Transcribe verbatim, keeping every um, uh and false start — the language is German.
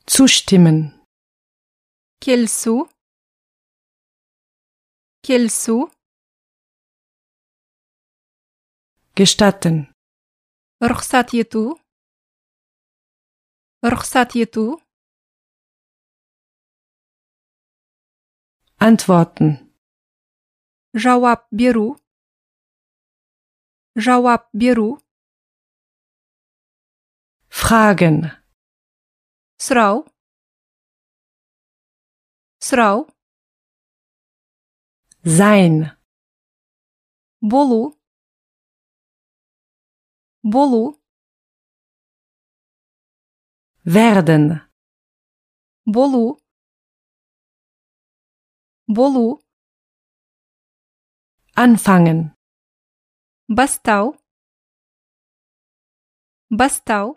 zustimmen, келісу, келісу, gestatten, рұқсат ету, рұқсат ету, antworten, жауап беру, жауап беру, fragen, сұрау, сұрау, sein, болу, болу, werden, болу, болу, anfangen, бастау, бастау,